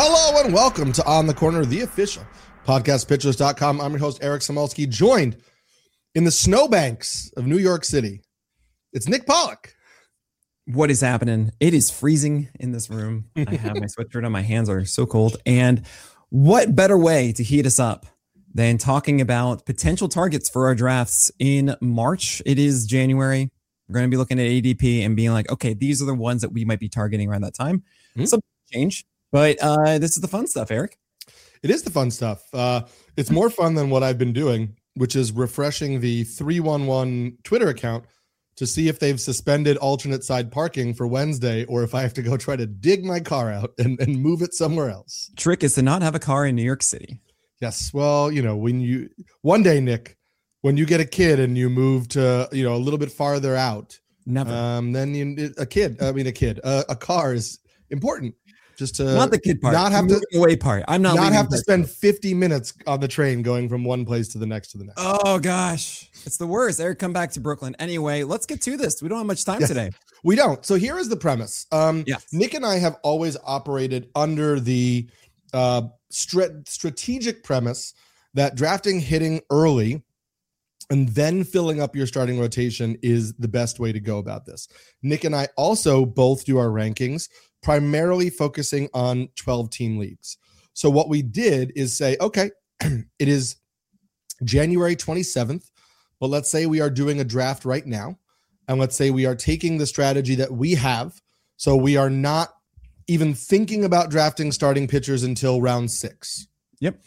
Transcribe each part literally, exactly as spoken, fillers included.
Hello and welcome to On the Corner, the official podcast pitchers dot com. I'm your host, Eric Samulski, joined in the snowbanks of New York City. It's Nick Pollock. What is happening? It is freezing in this room. I have my sweatshirt on. My hands are so cold. And what better way to heat us up than talking about potential targets for our drafts in March? It is January. We're going to be looking at A D P and being like, okay, these are the ones that we might be targeting around that time. Mm-hmm. Some change. But uh, this is the fun stuff, Eric. It is the fun stuff. Uh, it's more fun than what I've been doing, which is refreshing the three one one Twitter account to see if they've suspended alternate side parking for Wednesday or if I have to go try to dig my car out and, and move it somewhere else. Trick is to not have a car in New York City. Yes. Well, you know, when you one day, Nick, when you get a kid and you move to, you know, a little bit farther out, never. Um, then you, a kid, I mean, a kid, uh, a car is important. Just to not the kid part, not have to away part. I'm not not have to spend part. fifty minutes on the train going from one place to the next to the next. Oh gosh, it's the worst. Eric, come back to Brooklyn. Anyway, let's get to this. We don't have much time yes, today. We don't. So here is the premise. Um, yes. Nick and I have always operated under the uh, strat- strategic premise that drafting, hitting early, and then filling up your starting rotation is the best way to go about this. Nick and I also both do our rankings, primarily focusing on twelve-team leagues. So what we did is say, okay, it is January twenty-seventh, but let's say we are doing a draft right now, and let's say we are taking the strategy that we have, so we are not even thinking about drafting starting pitchers until round six. Yep.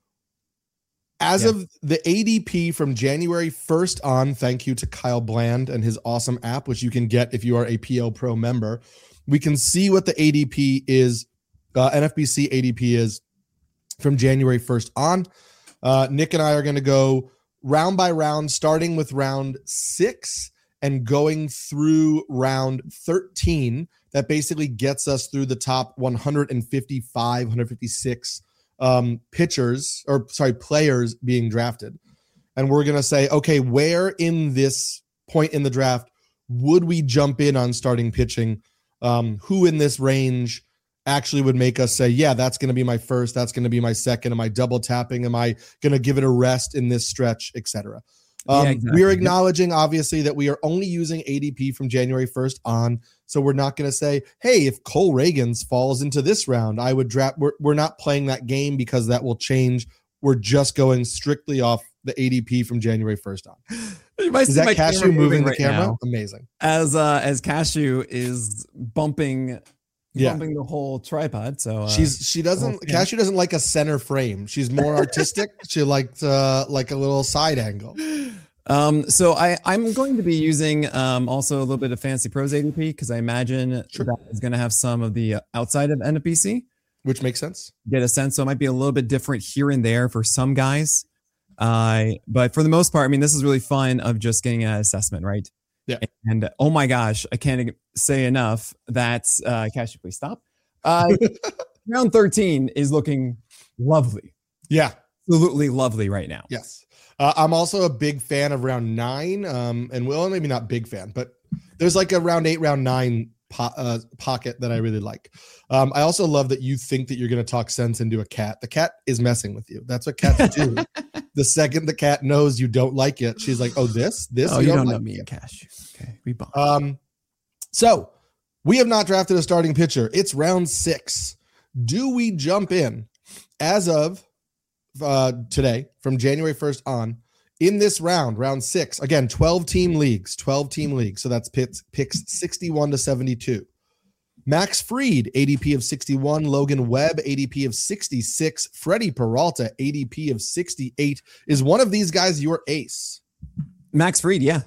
As yep. of the A D P from January first on, thank you to Kyle Bland and his awesome app, which you can get if you are a P L Pro member, we can see what the A D P is, uh, N F B C A D P is from January first on. Uh, Nick and I are going to go round by round, starting with round six and going through round thirteen. That basically gets us through the top one fifty-five, one fifty-six um, pitchers, or sorry, players being drafted. And we're going to say, okay, where in this point in the draft would we jump in on starting pitching? Um, who in this range actually would make us say, yeah, that's going to be my first, that's going to be my second. Am I double tapping? Am I going to give it a rest in this stretch, et cetera? Um, yeah, exactly. We're acknowledging, obviously, that we are only using A D P from January first on. So we're not going to say, hey, if Cole Reagans falls into this round, I would draft. We're, we're not playing that game because that will change. We're just going strictly off the A D P from January first on. Is that Cashew moving the right camera? Now. Amazing. As uh, as Cashew is bumping, yeah. bumping the whole tripod. So uh, she's she doesn't oh, Cashew doesn't like a center frame. She's more artistic. She liked uh, like a little side angle. Um, so I I'm going to be using um also a little bit of Fantasy Pros A D P because I imagine sure. that is going to have some of the outside of N F B C, which makes sense. Get a sense. So it might be a little bit different here and there for some guys. Uh, but for the most part, I mean, this is really fun of just getting an assessment, right? Yeah. And oh my gosh, I can't say enough that, uh, Cashew, please stop. Uh, round thirteen is looking lovely. Yeah. Absolutely lovely right now. Yes. Uh, I'm also a big fan of round nine. Um, and well, maybe not big fan, but there's like a round eight, round nine po- uh, pocket that I really like. Um, I also love that you think that you're going to talk sense into a cat. The cat is messing with you. That's what cats do. The second the cat knows you don't like it, she's like, oh, this, this, oh, you, you don't, don't like know me and Cashew. Okay. We bump. Um, so we have not drafted a starting pitcher. It's round six. Do we jump in as of uh, today from January first on in this round, round six, again, twelve team leagues, twelve team leagues. So that's picks, picks sixty-one to seventy-two. Max Fried, A D P of sixty-one. Logan Webb, A D P of sixty-six. Freddie Peralta, A D P of sixty-eight. Is one of these guys your ace? Max Fried, yeah.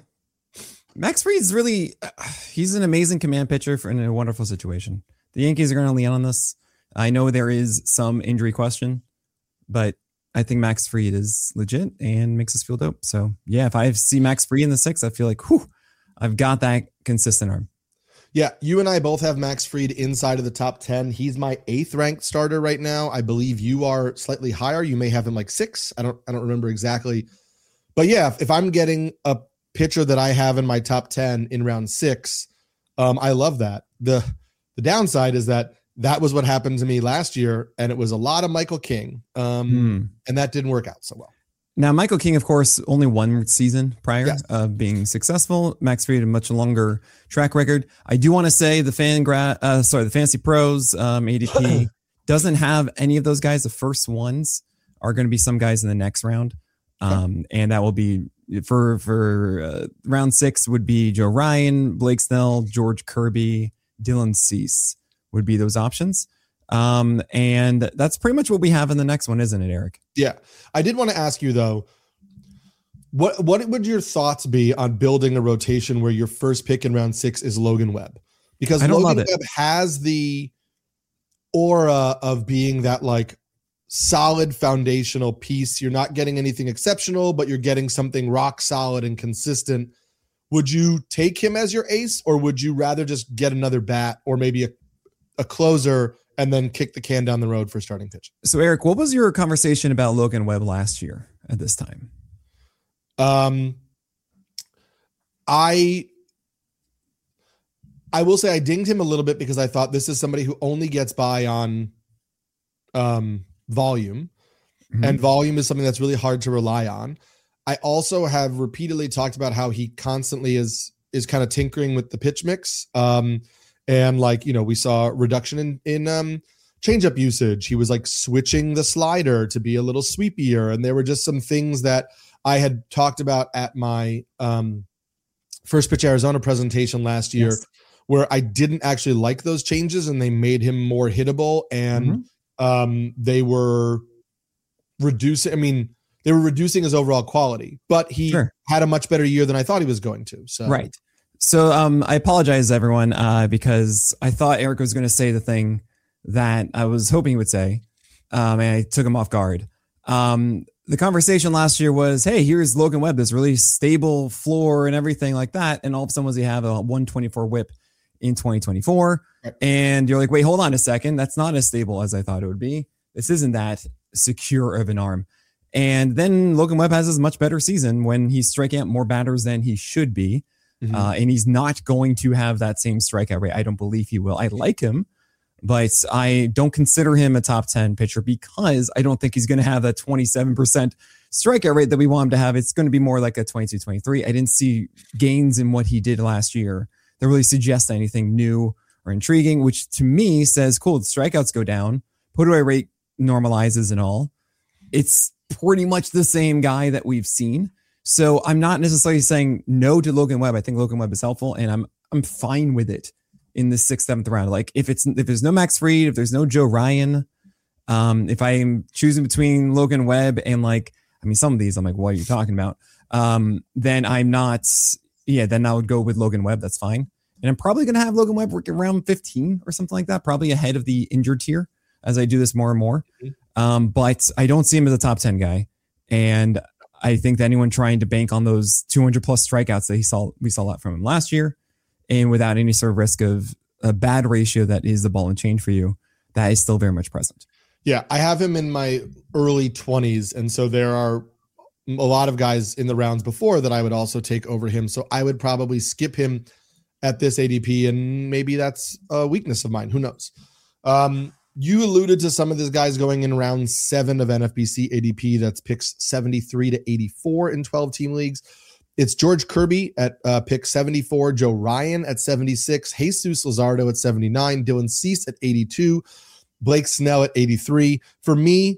Max Fried's really, uh, he's an amazing command pitcher for in a wonderful situation. The Yankees are going to lean on this. I know there is some injury question, but I think Max Fried is legit and makes us feel dope. So yeah, if I see Max Fried in the six, I feel like, whew, I've got that consistent arm. Yeah, you and I both have Max Fried inside of the top ten. He's my eighth ranked starter right now. I believe you are slightly higher. You may have him like six. I don't I don't remember exactly. But yeah, if, if I'm getting a pitcher that I have in my top ten in round six, um, I love that. The the downside is that that was what happened to me last year, and it was a lot of Michael King, um, hmm. and that didn't work out so well. Now, Michael King, of course, only one season prior yes. of being successful. Max Fried, a much longer track record. I do want to say the fan gra- uh, sorry, the Fantasy Pros um, A D P doesn't have any of those guys. The first ones are going to be some guys in the next round, um, okay. and that will be for for uh, round six would be Joe Ryan, Blake Snell, George Kirby, Dylan Cease would be those options. Um, and that's pretty much what we have in the next one, isn't it, Eric? Yeah. I did want to ask you though, what, what would your thoughts be on building a rotation where your first pick in round six is Logan Webb? Because Logan Webb has the aura of being that like solid foundational piece. You're not getting anything exceptional, but you're getting something rock solid and consistent. Would you take him as your ace, or would you rather just get another bat or maybe a, a closer and then kick the can down the road for starting pitch? So, Eric, what was your conversation about Logan Webb last year at this time? Um, I I will say I dinged him a little bit because I thought this is somebody who only gets by on um, volume, mm-hmm. and volume is something that's really hard to rely on. I also have repeatedly talked about how he constantly is is kind of tinkering with the pitch mix. Um, And like, you know, we saw a reduction in, in um, changeup usage. He was like switching the slider to be a little sweepier. And there were just some things that I had talked about at my um, First Pitch Arizona presentation last year, yes. where I didn't actually like those changes, and they made him more hittable. And mm-hmm. um, they were reducing, I mean, they were reducing his overall quality, but he sure. had a much better year than I thought he was going to. So right. So um, I apologize, everyone, uh, because I thought Eric was going to say the thing that I was hoping he would say, um, and I took him off guard. Um, the conversation last year was, hey, here's Logan Webb, this really stable floor and everything like that. And all of a sudden, was he have a one twenty-four whip in twenty twenty-four? And you're like, wait, hold on a second. That's not as stable as I thought it would be. This isn't that secure of an arm. And then Logan Webb has a much better season when he's striking out more batters than he should be. Mm-hmm. Uh, and he's not going to have that same strikeout rate. I don't believe he will. I like him, but I don't consider him a top ten pitcher because I don't think he's going to have that twenty-seven percent strikeout rate that we want him to have. It's going to be more like a twenty-two, twenty-three. I didn't see gains in what he did last year that really suggest anything new or intriguing, which to me says, cool, the strikeouts go down, put away rate normalizes and all. It's pretty much the same guy that we've seen. So I'm not necessarily saying no to Logan Webb. I think Logan Webb is helpful, and I'm I'm fine with it in the sixth, seventh round. Like if it's if there's no Max Fried, if there's no Joe Ryan, um, if I'm choosing between Logan Webb and like, I mean, some of these I'm like, what are you talking about? Um, then I'm not. Yeah, then I would go with Logan Webb. That's fine, and I'm probably gonna have Logan Webb work around fifteen or something like that, probably ahead of the injured tier as I do this more and more. Um, but I don't see him as a top ten guy, and I think that anyone trying to bank on those two hundred plus strikeouts that he saw, we saw a lot from him last year, and without any sort of risk of a bad ratio that is the ball and chain for you, that is still very much present. Yeah, I have him in my early twenties, and so there are a lot of guys in the rounds before that I would also take over him. So I would probably skip him at this A D P, and maybe that's a weakness of mine. Who knows? Um, You alluded to some of these guys going in round seven of N F B C A D P. That's picks seventy-three to eighty-four in twelve team leagues. It's George Kirby at uh, pick seventy-four, Joe Ryan at seventy-six, Jesus Luzardo at seventy-nine, Dylan Cease at eighty-two, Blake Snell at eighty-three. For me,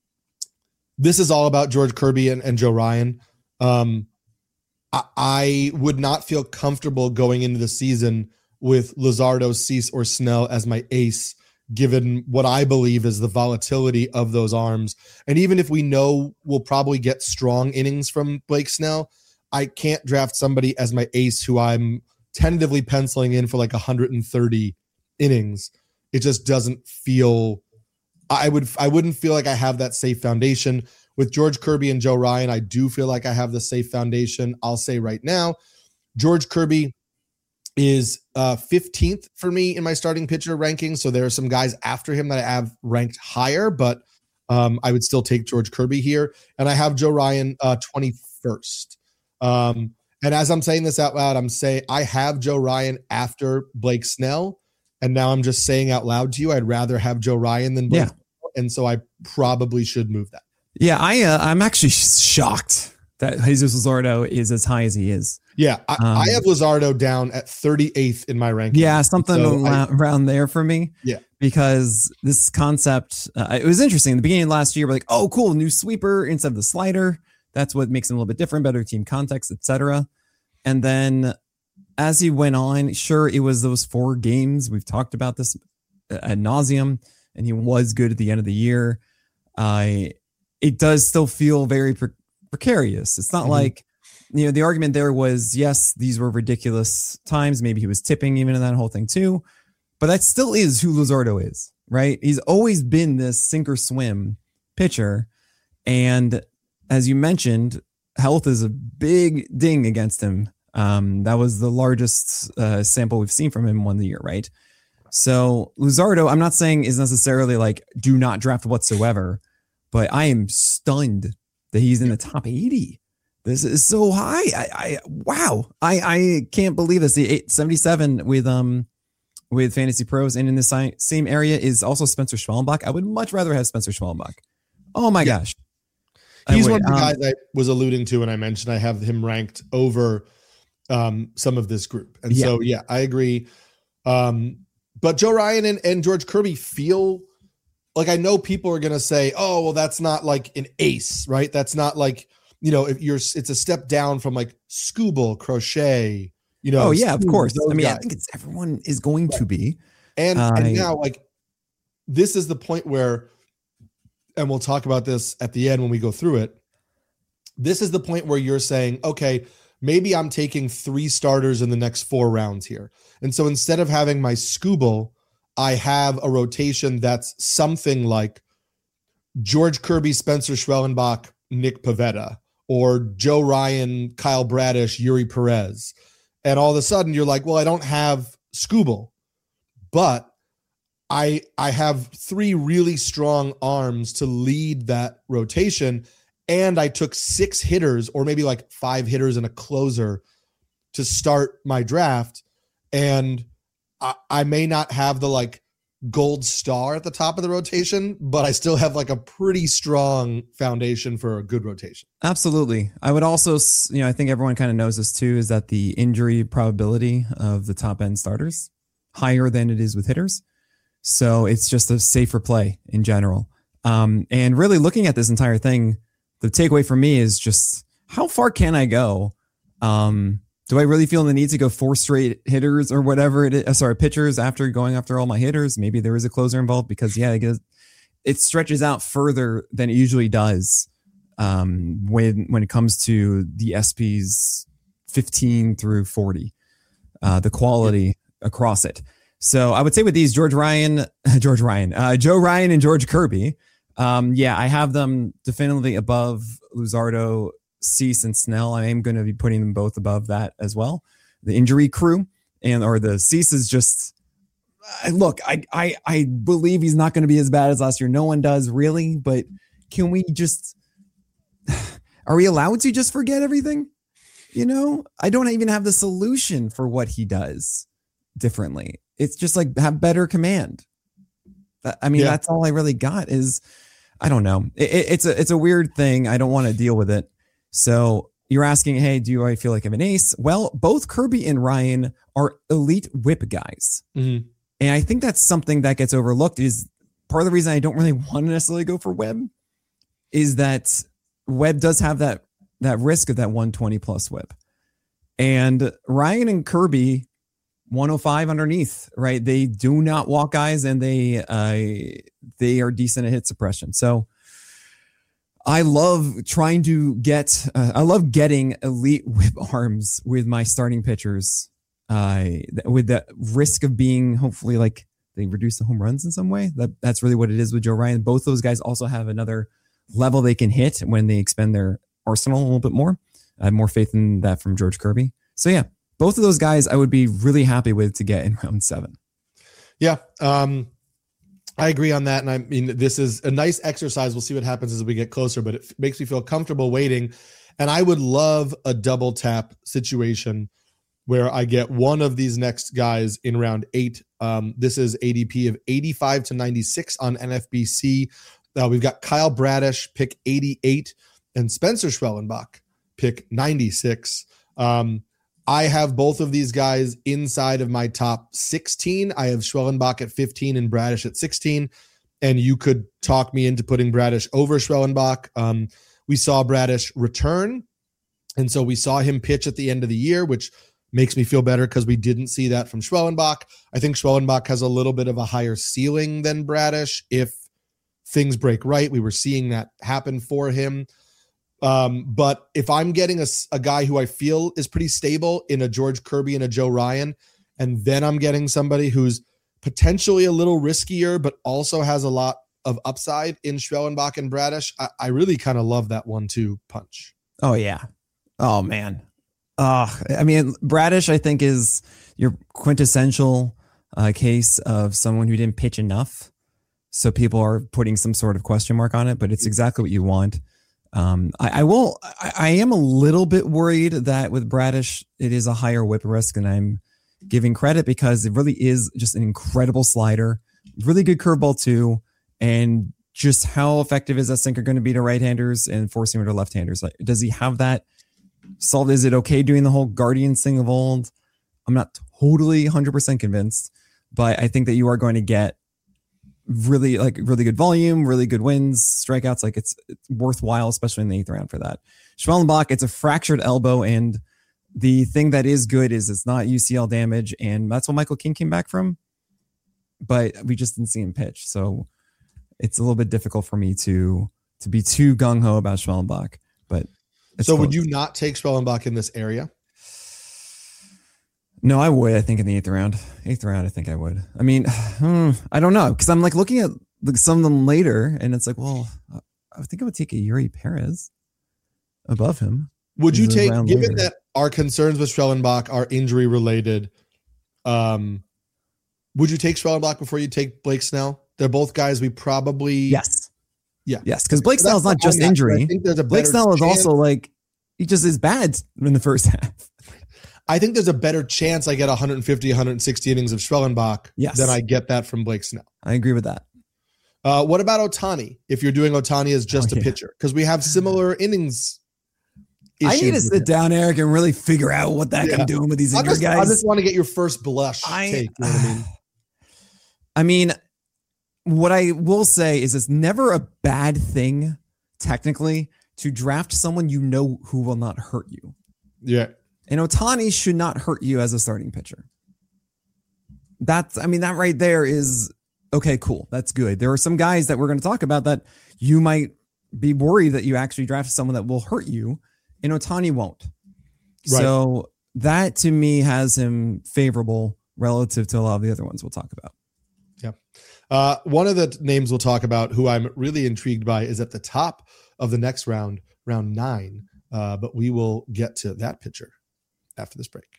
this is all about George Kirby and, and Joe Ryan. Um, I, I would not feel comfortable going into the season with Luzardo, Cease, or Snell as my ace, given what I believe is the volatility of those arms. And even if we know we'll probably get strong innings from Blake Snell, I can't draft somebody as my ace who I'm tentatively penciling in for like one hundred thirty innings. It just doesn't feel, I would, I wouldn't feel like I have that safe foundation. With George Kirby and Joe Ryan, I do feel like I have the safe foundation. I'll say right now, George Kirby is uh, fifteenth for me in my starting pitcher ranking. So there are some guys after him that I have ranked higher, but um, I would still take George Kirby here. And I have Joe Ryan uh, twenty-first. Um, and as I'm saying this out loud, I'm saying I have Joe Ryan after Blake Snell. And now I'm just saying out loud to you, I'd rather have Joe Ryan than Blake. Yeah. And so I probably should move that. Yeah, I, uh, I'm actually shocked that Jesus Luzardo is as high as he is. Yeah, I, um, I have Luzardo down at thirty-eighth in my ranking. Yeah, something so around, I, around there for me. Yeah. Because this concept, uh, it was interesting. In the beginning of last year, we're like, oh, cool, new sweeper instead of the slider. That's what makes him a little bit different, better team context, et cetera. And then as he went on, sure, it was those four games. We've talked about this ad nauseum, and he was good at the end of the year. Uh, it does still feel very pre- precarious. It's not mm-hmm. like, you know, the argument there was, yes, these were ridiculous times. Maybe he was tipping even in that whole thing too. But that still is who Luzardo is, right? He's always been this sink or swim pitcher. And as you mentioned, health is a big ding against him. Um, that was the largest uh, sample we've seen from him one year, right? So Luzardo, I'm not saying is necessarily like do not draft whatsoever, but I am stunned that he's in the top eighty. This is so high. I, I wow. I, I can't believe this. The eight seventy-seven with um with Fantasy Pros, and in the same area is also Spencer Schwellenbach. I would much rather have Spencer Schwellenbach. Oh my yeah. gosh. He's anyway, one of the um, guys I was alluding to when I mentioned I have him ranked over um, some of this group. And yeah. so, yeah, I agree. Um, but Joe Ryan and, and George Kirby feel like, I know people are going to say, oh, well, that's not like an ace, right? That's not like, you know, if you're, it's a step down from like Skubal, Crochet, you know. Oh yeah, of course. I mean, guys. I think it's everyone is going right. to be. And, uh, and now like, this is the point where, and we'll talk about this at the end when we go through it. This is the point where you're saying, okay, maybe I'm taking three starters in the next four rounds here. And so instead of having my Skubal, I have a rotation that's something like George Kirby, Spencer Schwellenbach, Nick Pivetta, or Joe Ryan, Kyle Bradish, Yuri Perez. And all of a sudden you're like, well, I don't have Skubal, but I I have three really strong arms to lead that rotation. And I took six hitters, or maybe like five hitters and a closer to start my draft. And I, I may not have the like gold star at the top of the rotation, but I still have like a pretty strong foundation for a good rotation. Absolutely. I would also, you know, I think everyone kind of knows this too, is that the injury probability of the top end starters higher than it is with hitters. So it's just a safer play in general. Um, and really looking at this entire thing, the takeaway for me is just how far can I go? Um, do I really feel the need to go four straight hitters or whatever it is? Uh, sorry, pitchers after going after all my hitters? Maybe there is a closer involved because, yeah, it, gets, it stretches out further than it usually does um, when when it comes to the S Ps fifteen through forty, uh, the quality across it. So I would say with these, George Ryan, George Ryan, uh, Joe Ryan and George Kirby, um, yeah, I have them definitely above Luzardo, Cease, and Snell. I am going to be putting them both above that as well. The injury crew and or the Cease is just uh, look. I I I believe he's not going to be as bad as last year. No one does really, but can we just are we allowed to just forget everything? You know, I don't even have the solution for what he does differently. It's just like have better command. I mean, yeah. that's all I really got is, I don't know. It, it, it's a, it's a weird thing. I don't want to deal with it. So you're asking, hey, do I feel like I'm an ace? Well, both Kirby and Ryan are elite whip guys. Mm-hmm. And I think that's something that gets overlooked is part of the reason I don't really want to necessarily go for Webb is that Webb does have that, that risk of that one twenty plus whip. And Ryan and Kirby, one oh five underneath, right? They do not walk guys and they uh, they are decent at hit suppression. So I love trying to get, uh, I love getting elite whip arms with my starting pitchers uh, with the risk of being hopefully like they reduce the home runs in some way. That That's really what it is with Joe Ryan. Both those guys also have another level they can hit when they expend their arsenal a little bit more. I have more faith in that from George Kirby. So yeah. Both of those guys I would be really happy with to get in round seven. Yeah, um, I agree on that. And I mean, this is a nice exercise. We'll see what happens as we get closer, but it makes me feel comfortable waiting. And I would love a double tap situation where I get one of these next guys in round eight. Um, this is A D P of eighty-five to ninety-six on N F B C. Uh, we've got Kyle Bradish, pick eighty-eight, and Spencer Schwellenbach, pick ninety-six. Um, I have both of these guys inside of my top sixteen. I have Schwellenbach at fifteen and Bradish at sixteen. And you could talk me into putting Bradish over Schwellenbach. Um, we saw Bradish return. And so we saw him pitch at the end of the year, which makes me feel better because we didn't see that from Schwellenbach. I think Schwellenbach has a little bit of a higher ceiling than Bradish if things break right. We were seeing that happen for him. Um, but if I'm getting a, a guy who I feel is pretty stable in a George Kirby and a Joe Ryan, and then I'm getting somebody who's potentially a little riskier, but also has a lot of upside in Schwellenbach and Bradish, I, I really kind of love that one two punch. Oh, yeah. Oh, man. Uh, I mean, Bradish, I think, is your quintessential uh, case of someone who didn't pitch enough. So people are putting some sort of question mark on it, but it's exactly what you want. Um, I, I will. I, I am a little bit worried that with Bradish, it is a higher whip risk, and I'm giving credit because it really is just an incredible slider, really good curveball too, and just how effective is that sinker going to be to right-handers and four-seamer to left-handers? Like, does he have that solved? Is it okay doing the whole Guardians thing of old? I'm not totally one hundred percent convinced, but I think that you are going to get really like really good volume, really good wins, strikeouts. Like it's, it's worthwhile, especially in the eighth round for that. Schwellenbach, it's a fractured elbow, and the thing that is good is it's not U C L damage, and that's what Michael King came back from. But we just didn't see him pitch, so it's a little bit difficult for me to to be too gung ho about Schwellenbach. But so, close. Would you not take Schwellenbach in this area? No, I would. I think in the eighth round, eighth round, I think I would. I mean, hmm, I don't know, because I'm like looking at like some of them later, and it's like, well, I think I would take a Yuri Perez above him. Would you take, given later. that our concerns with Schwellenbach are injury related, um, would you take Schwellenbach before you take Blake Snell? They're both guys we probably yes, yeah, yes, because Blake so Snell is not just injury. I think there's a Blake Snell is chance. also like he just is bad in the first half. I think there's a better chance I get one fifty, one sixty innings of Schwellenbach yes. than I get that from Blake Snell. I agree with that. Uh, what about Ohtani? If you're doing Ohtani as just oh, a yeah. pitcher, because we have similar innings. I need to sit down, Eric, and really figure out what the heck yeah. I'm doing with these injured just, guys. I just want to get your first blush I, take. You know what I mean? I mean, what I will say is it's never a bad thing, technically, to draft someone you know who will not hurt you. Yeah. And Ohtani should not hurt you as a starting pitcher. That's, I mean, that right there is, okay, cool. That's good. There are some guys that we're going to talk about that you might be worried that you actually drafted someone that will hurt you, and Ohtani won't. Right. So that to me has him favorable relative to a lot of the other ones we'll talk about. Yeah. Uh, one of the names we'll talk about who I'm really intrigued by is at the top of the next round, round nine. Uh, but we will get to that pitcher after this break.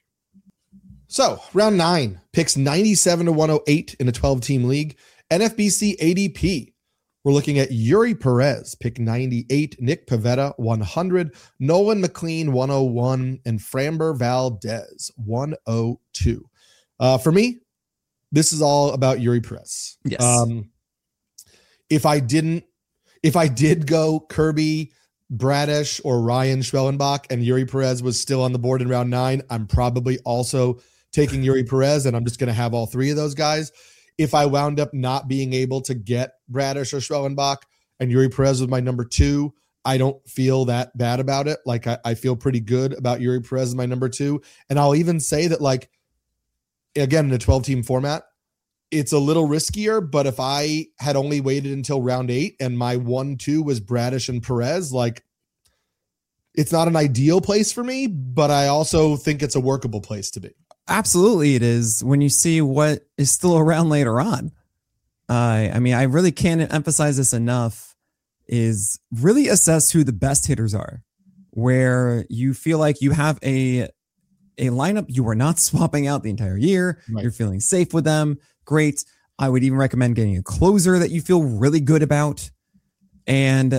So round nine, picks ninety-seven to one oh eight in a twelve-team league. N F B C A D P. We're looking at Yuri Perez, pick ninety-eight, Nick Pivetta, one hundred, Nolan McLean, one oh one, and Framber Valdez, one oh two. Uh, for me, this is all about Yuri Perez. Yes. Um, if I didn't, if I did go Kirby, Bradish, or Ryan Schwellenbach, and Yuri Perez was still on the board in round nine, I'm probably also taking Yuri Perez, and I'm just going to have all three of those guys. If I wound up not being able to get Bradish or Schwellenbach and Yuri Perez was my number two, I don't feel that bad about it. Like I, I feel pretty good about Yuri Perez as my number two. And I'll even say that, like, again, in a twelve-team format, it's a little riskier, but if I had only waited until round eight and my one, two was Bradish and Perez, like, it's not an ideal place for me, but I also think it's a workable place to be. Absolutely, it is when you see what is still around later on. Uh, I mean, I really can't emphasize this enough, is really assess who the best hitters are, where you feel like you have a, a lineup you are not swapping out the entire year. Right. You're feeling safe with them. Great. I would even recommend getting a closer that you feel really good about. And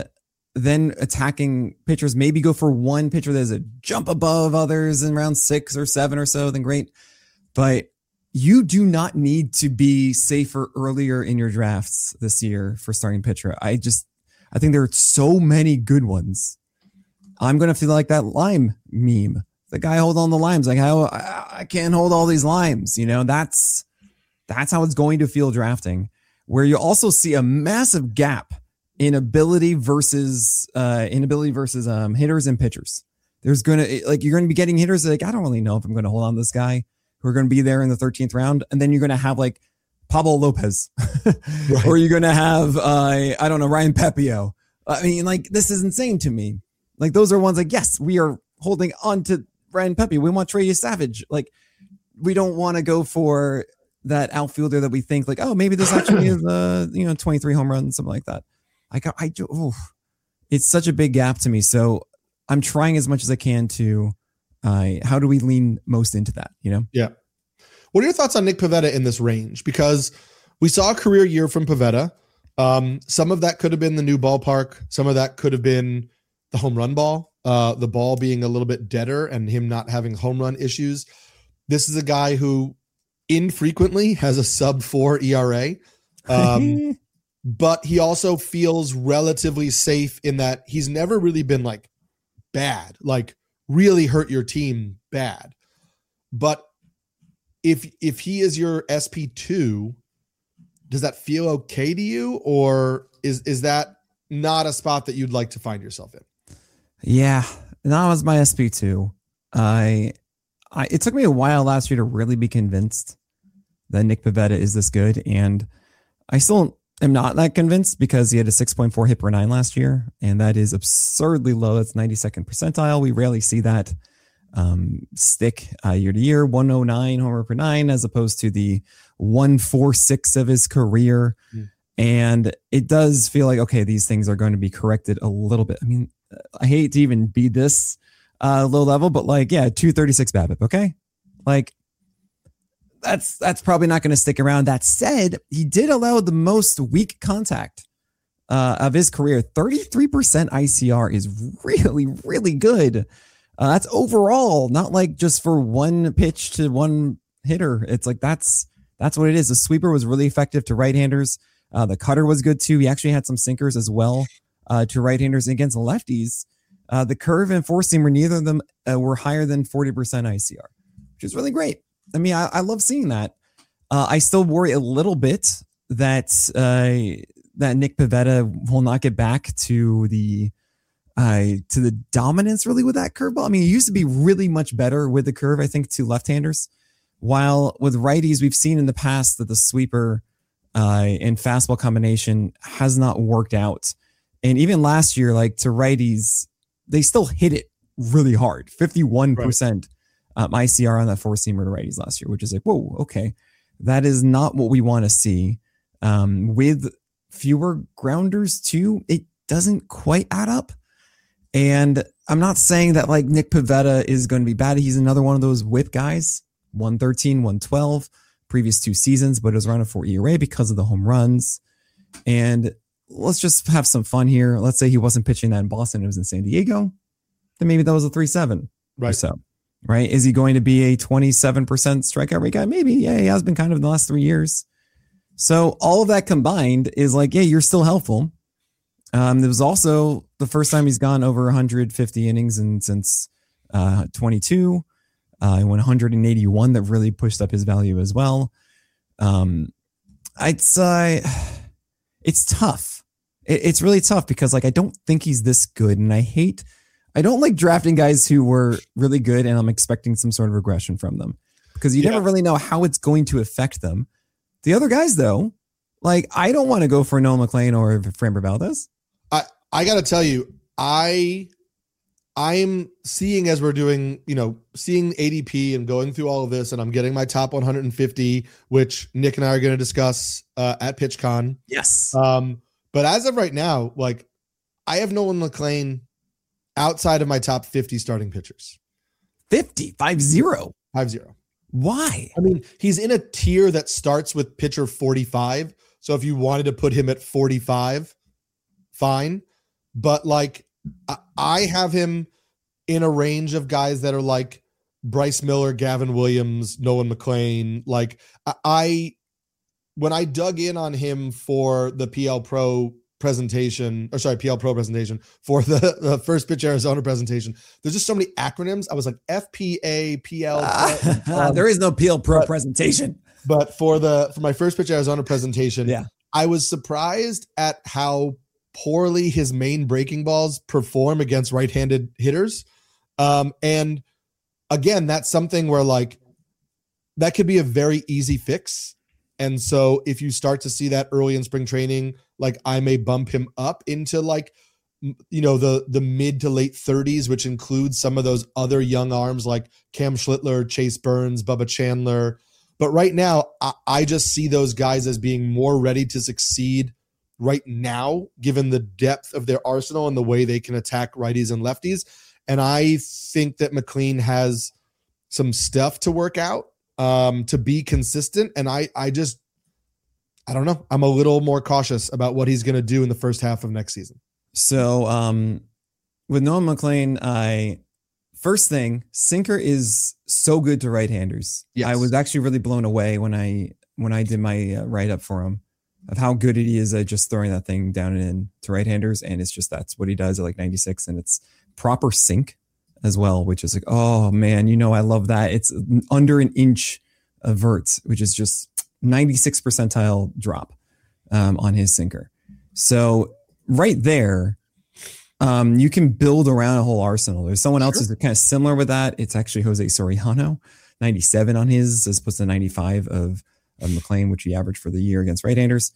then attacking pitchers, maybe go for one pitcher that's a jump above others in round six or seven or so, then great. But you do not need to be safer earlier in your drafts this year for starting pitcher. I just, I think there are so many good ones. I'm going to feel like that lime meme. The guy holding on the limes, like how I, I can't hold all these limes. You know, that's, that's how it's going to feel drafting, where you also see a massive gap in ability versus uh, inability versus um, hitters and pitchers. There's going to, like, you're going to be getting hitters like, I don't really know if I'm going to hold on to this guy, who are going to be there in the thirteenth round. And then you're going to have like Pablo Lopez, right. Or you're going to have, uh, I don't know, Ryan Pepio. I mean, like, this is insane to me. Like, those are ones like, yes, we are holding on to Ryan Pepio. We want Trey Savage. Like, we don't want to go for that outfielder that we think like, oh, maybe this actually is, uh, you know, twenty-three home runs, something like that. I got, I do, oh, it's such a big gap to me. So I'm trying as much as I can to, uh, how do we lean most into that? You know? Yeah. What are your thoughts on Nick Pivetta in this range? Because we saw a career year from Pivetta. Um, some of that could have been the new ballpark. Some of that could have been the home run ball, uh, the ball being a little bit deader and him not having home run issues. This is a guy who infrequently has a sub four E R A. Um, but he also feels relatively safe in that he's never really been like bad, like really hurt your team bad. But if if he is your S P two, does that feel okay to you, or is is that not a spot that you'd like to find yourself in? Yeah, that was my S P two. I, I it took me a while last year to really be convinced that Nick Pivetta is this good, and I still am not that convinced because he had a six point four hit per nine last year, and that is absurdly low. That's ninety-second percentile. We rarely see that um, stick uh, year to year. one oh nine homer per nine as opposed to the one forty-six of his career. Mm. And it does feel like, okay, these things are going to be corrected a little bit. I mean, I hate to even be this uh, low level, but like, yeah, two thirty-six BABIP. Okay. Like, that's, that's probably not going to stick around. That said, he did allow the most weak contact uh, of his career. thirty-three percent I C R is really, really good. Uh, that's overall, not like just for one pitch to one hitter. It's like, that's, that's what it is. The sweeper was really effective to right-handers. Uh, the cutter was good too. He actually had some sinkers as well uh, to right-handers against lefties. Uh, the curve and four seamer, neither of them uh, were higher than forty percent I C R, which is really great. I mean, I, I love seeing that. Uh, I still worry a little bit that uh, that Nick Pivetta will not get back to the uh, to the dominance really with that curveball. I mean, he used to be really much better with the curve, I think, to left-handers. While with righties, we've seen in the past that the sweeper uh, and fastball combination has not worked out. And even last year, like to righties, they still hit it really hard, fifty-one percent. Right. Um, I C R on that four seamer to righties last year, which is like, whoa, okay. That is not what we want to see. Um, with fewer grounders too, it doesn't quite add up. And I'm not saying that like Nick Pivetta is going to be bad. He's another one of those whip guys, one thirteen, one twelve, previous two seasons, but it was around a four E R A because of the home runs. And let's just have some fun here. Let's say he wasn't pitching that in Boston, it was in San Diego. Then maybe that was a three seven right. or so. Right? Is he going to be a twenty-seven percent strikeout rate guy? Maybe. Yeah, he has been kind of in the last three years. So all of that combined is like, yeah, you're still helpful. Um, it was also the first time he's gone over one hundred fifty innings and since uh, twenty-two. Uh, he went one eighty-one. That really pushed up his value as well. Um, I'd say it's tough. It, it's really tough because like I don't think he's this good, and I hate. I don't like drafting guys who were really good and I'm expecting some sort of regression from them because you yeah. never really know how it's going to affect them. The other guys, though, like I don't want to go for Noah McLean or Framber Valdez. I, I got to tell you, I I'm seeing as we're doing, you know, seeing A D P and going through all of this, and I'm getting my top one hundred fifty, which Nick and I are going to discuss uh, at PitchCon. Yes. Um, but as of right now, like I have Noah McLean outside of my top fifty starting pitchers. fifty, five zero. Five zero. Why? I mean, he's in a tier that starts with pitcher forty-five. So if you wanted to put him at forty-five, fine. but like I, I have him in a range of guys that are like Bryce Miller, Gavin Williams, Nolan McLean. Like I, when I dug in on him for the P L Pro presentation, or sorry, P L Pro presentation for the, the First Pitch Arizona presentation, there's just so many acronyms. I was like F P A, P L. um, there is no P L Pro but, presentation. But for the for my First Pitch Arizona presentation, yeah, I was surprised at how poorly his main breaking balls perform against right-handed hitters. Um, and again, that's something where like that could be a very easy fix. And so if you start to see that early in spring training, like I may bump him up into like, you know, the, the mid to late thirties, which includes some of those other young arms like Cam Schlittler, Chase Burns, Bubba Chandler. But right now, I, I just see those guys as being more ready to succeed right now, given the depth of their arsenal and the way they can attack righties and lefties. And I think that McLean has some stuff to work out um, to be consistent. And I, I just, I don't know. I'm a little more cautious about what he's going to do in the first half of next season. So um, with Nolan McLean, I first thing, sinker is so good to right-handers. Yes. I was actually really blown away when I when I did my uh, write-up for him of how good it is at just throwing that thing down and in to right-handers. And it's just, that's what he does at like ninety-six, and it's proper sink as well, which is like, oh man, you know, I love that. It's under an inch of vert, which is just ninety-six percentile drop um, on his sinker. So right there, um, you can build around a whole arsenal. There's someone else who's kind of similar with that. It's actually Jose Soriano, ninety-seven on his as opposed to ninety-five of, of McLean, which he averaged for the year against right-handers.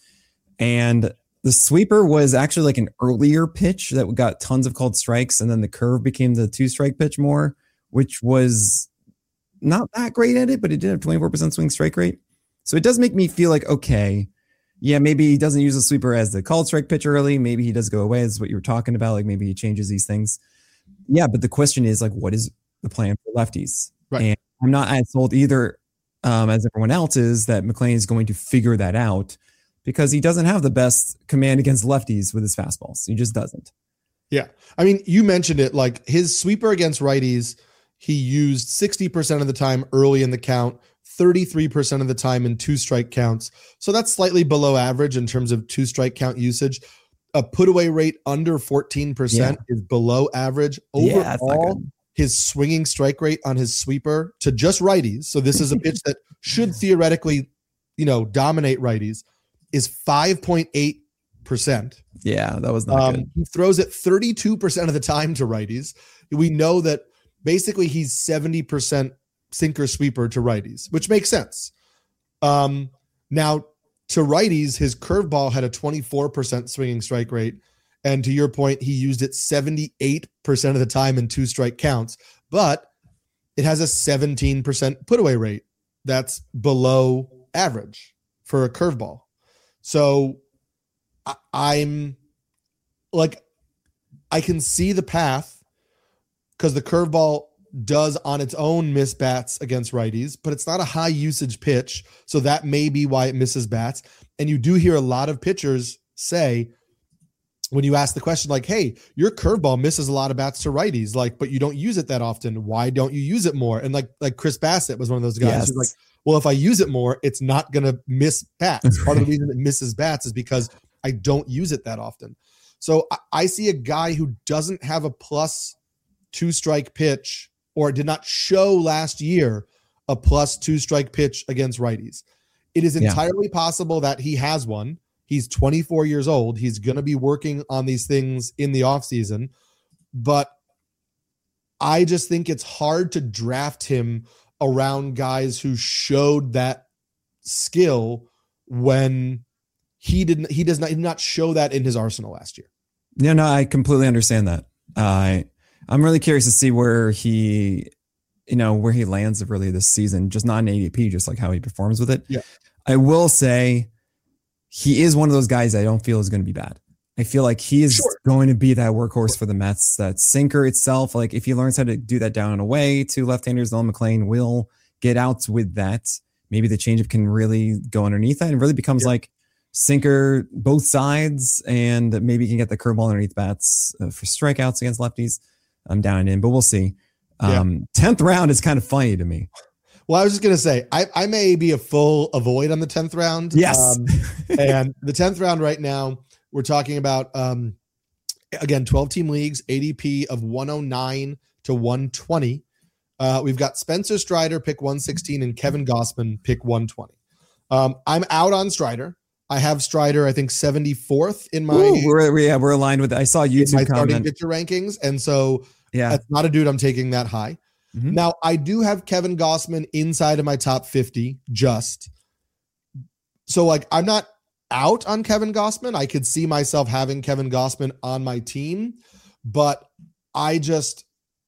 And the sweeper was actually like an earlier pitch that got tons of called strikes, and then the curve became the two-strike pitch more, which was not that great at it, but it did have twenty-four percent swing strike rate. So it does make me feel like, okay, yeah, maybe he doesn't use the sweeper as the called strike pitch early. Maybe he does go away. This is what you were talking about. Like maybe he changes these things. Yeah, but the question is like, what is the plan for lefties? Right. And I'm not as sold either um, as everyone else is that McLean is going to figure that out, because he doesn't have the best command against lefties with his fastballs. He just doesn't. Yeah. I mean, you mentioned it, like his sweeper against righties, he used sixty percent of the time early in the count, thirty-three percent of the time in two strike counts. So that's slightly below average in terms of two strike count usage. A put away rate under fourteen percent yeah. is below average. Overall, yeah, his swinging strike rate on his sweeper to just righties, so this is a pitch that should theoretically, you know, dominate righties, is five point eight percent. Yeah, that was not um, good. He throws it thirty-two percent of the time to righties. We know that basically he's seventy percent sinker sweeper to righties, which makes sense. Um, now to righties, his curveball had a twenty-four percent swinging strike rate. And to your point, he used it seventy-eight percent of the time in two strike counts, but it has a seventeen percent put away rate. That's below average for a curveball. So I, I'm like, I can see the path because the curveball does on its own miss bats against righties, but it's not a high usage pitch. So that may be why it misses bats. And you do hear a lot of pitchers say, when you ask the question, like, hey, your curveball misses a lot of bats to righties, like, but you don't use it that often. Why don't you use it more? And like, like Chris Bassett was one of those guys yes. who's like, well, if I use it more, it's not going to miss bats. Part of the reason it misses bats is because I don't use it that often. So I, I see a guy who doesn't have a plus two strike pitch, or did not show last year a plus two strike pitch against righties. It is entirely yeah. possible that he has one. He's twenty-four years old. He's going to be working on these things in the offseason. But I just think it's hard to draft him around guys who showed that skill when he didn't, he does not, he did not show that in his arsenal last year. Yeah, no, I completely understand that. I, uh, I'm really curious to see where he, you know, where he lands really this season, just not in A D P, just like how he performs with it. Yeah. I will say he is one of those guys I don't feel is going to be bad. I feel like he is sure. going to be that workhorse for the Mets, that sinker itself. Like if he learns how to do that down and away to left-handers, Nolan McLean will get out with that. Maybe the changeup can really go underneath that and really becomes yeah. like sinker both sides, and maybe can get the curveball underneath bats uh, for strikeouts against lefties. I'm down and in, but we'll see. Um, yeah. tenth round is kind of funny to me. Well, I was just going to say, I, I may be a full avoid on the tenth round. Yes. Um, and the tenth round right now, we're talking about, um, again, twelve team leagues, A D P of one oh nine to one twenty. Uh, we've got Spencer Strider, pick one sixteen, and Kevin Gausman, pick one twenty. Um, I'm out on Strider. I have Strider, I think, seventy-fourth in my. Ooh, we're, yeah, we're aligned with, I saw YouTube my comment. starting pitcher rankings. And so yeah, that's not a dude I'm taking that high. Mm-hmm. Now, I do have Kevin Gausman inside of my top fifty, just. So, like, I'm not out on Kevin Gausman. I could see myself having Kevin Gausman on my team, but I just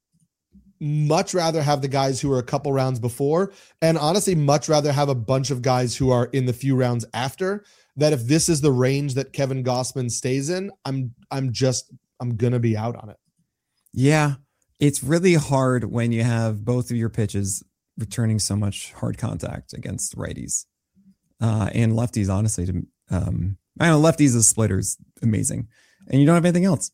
much rather have the guys who are a couple rounds before, and honestly, much rather have a bunch of guys who are in the few rounds after. That if this is the range that Kevin Gausman stays in, I'm I'm just I'm gonna be out on it. Yeah. It's really hard when you have both of your pitches returning so much hard contact against righties uh, and lefties. Honestly, to um, I know lefties as splitters, amazing, and you don't have anything else.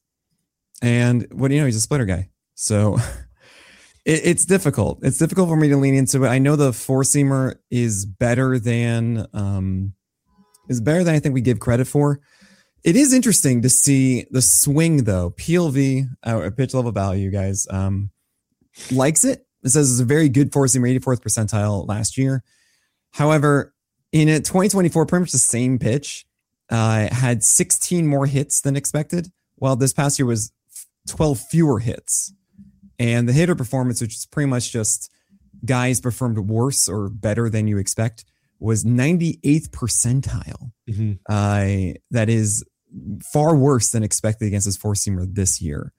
And what do you know? He's a splitter guy, so it, it's difficult. It's difficult for me to lean into it. I know the four seamer is better than um, is better than I think we give credit for. It is interesting to see the swing, though. P L V, uh, pitch level value, guys, um, likes it. It says it's a very good four seamer, eighty-fourth percentile last year. However, in a twenty twenty-four, pretty much the same pitch, uh, had sixteen more hits than expected, while this past year was twelve fewer hits. And the hitter performance, which is pretty much just guys performed worse or better than you expect, was ninety-eighth percentile. Mm-hmm. Uh, that is far worse than expected against his four-seamer this year.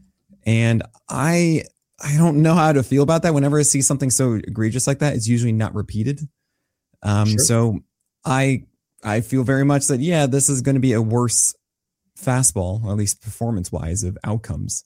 And I I don't know how to feel about that. Whenever I see something so egregious like that, it's usually not repeated. Um, sure. So I I feel very much that, yeah, this is going to be a worse fastball, or at least performance-wise, of outcomes.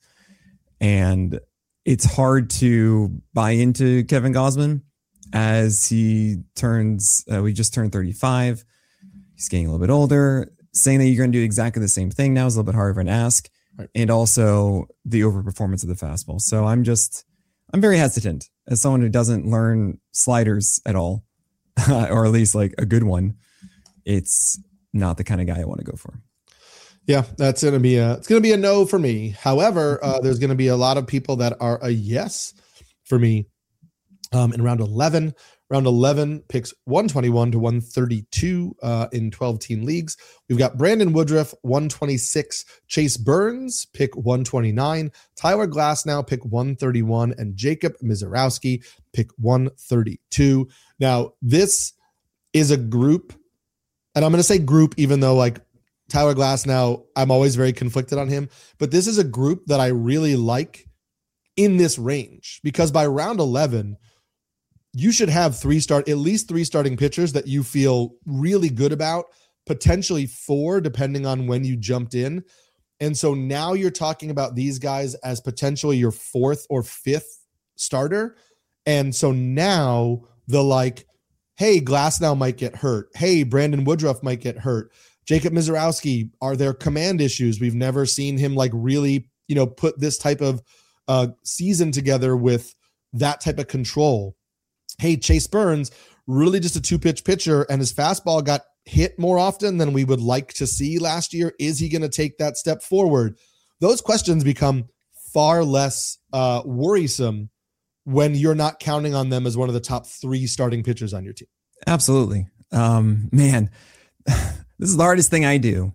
And it's hard to buy into Kevin Gausman as he turns, uh, we just turned thirty-five. He's getting a little bit older. Saying that you're going to do exactly the same thing now is a little bit harder of an ask. Right. And also the overperformance of the fastball. So I'm just, I'm very hesitant as someone who doesn't learn sliders at all, or at least like a good one. It's not the kind of guy I want to go for. Yeah, that's going to be a, it's going to be a no for me. However, uh, there's going to be a lot of people that are a yes for me um, in round eleven. Round eleven picks one twenty-one to one thirty-two uh, in twelve team leagues. We've got Brandon Woodruff, one twenty-six, Chase Burns, pick one twenty-nine, Tyler Glasnow, pick one thirty-one, and Jacob Misiorowski, pick one thirty-two. Now, this is a group, and I'm going to say group, even though like Tyler Glasnow, I'm always very conflicted on him, but this is a group that I really like in this range, because by round eleven, you should have three start, at least three starting pitchers that you feel really good about, potentially four, depending on when you jumped in. And so now you're talking about these guys as potentially your fourth or fifth starter. And so now the like, hey, Glasnow might get hurt. Hey, Brandon Woodruff might get hurt. Jacob Misiorowski, are there command issues? We've never seen him like really, you know, put this type of uh, season together with that type of control. Hey, Chase Burns, really just a two-pitch pitcher, and his fastball got hit more often than we would like to see last year. Is he going to take that step forward? Those questions become far less uh, worrisome when you're not counting on them as one of the top three starting pitchers on your team. Absolutely. Um, man, this is the hardest thing I do,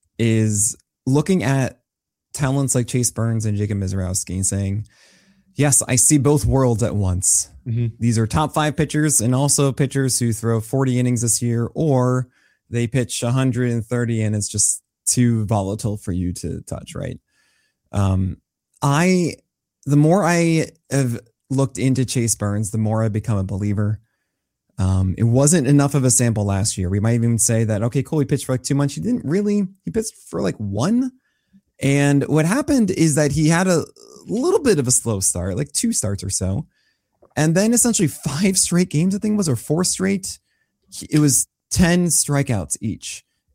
is looking at talents like Chase Burns and Jacob Misiorowski and saying, yes, I see both worlds at once. Mm-hmm. These are top five pitchers, and also pitchers who throw forty innings this year, or they pitch one hundred thirty and it's just too volatile for you to touch, right? Um, I, the more I have looked into Chase Burns, the more I've become a believer. Um, it wasn't enough of a sample last year. We might even say that, okay, cool, he pitched for like two months. He didn't really, he pitched for like one. And what happened is that he had a little bit of a slow start, like two starts or so. And then essentially five straight games, I think it was, or four straight. It was ten strikeouts each.